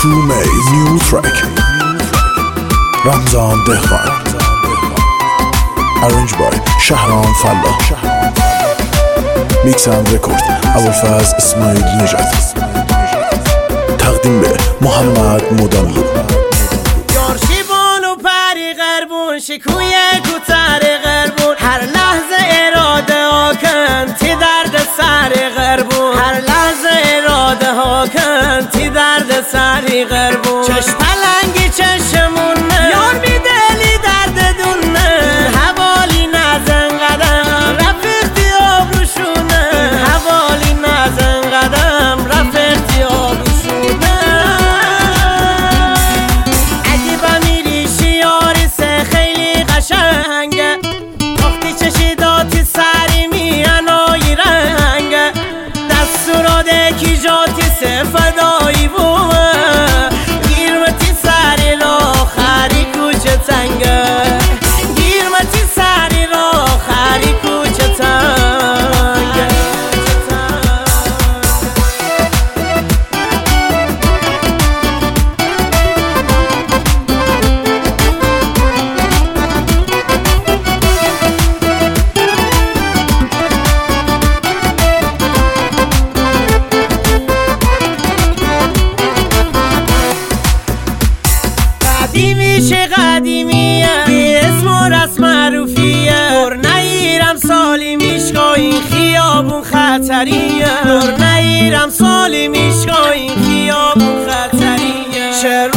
Two-May New Track رمضان دهقان Arrange by شهرام فلاح Mix and Record ابوالفضل اسماعیل نژاد تقدیم به محمد مدنلو یارشیبون و پری غربون شکوی کوتر غربون هر لحظه اراده ها کن تی درد سر غربون هر لحظه اراده ها کن تی درد سر غربون چشم پلنگی چشمونه یار بی دلی درد دونه حوالی نزن قدم رفیقی آبروشونه حوالی نزن قدم رفیقی آبروشونه اگه بمیری شیاری سه خیلی قشنگه وقتی چشیداتی سری میانایی رنگه دستوراده کی جاتی سه فدایی بومه گیرمتی سری را خری کوچه تنگه گیرمتی سری را خری کوچه تنگه قدیمیشه قدیمیه بی اسم و رسم معروفیه دور نگیرم سالی میشکا این خیابون خطریه دور نگیرم سالی میشکا این خیابون خطریه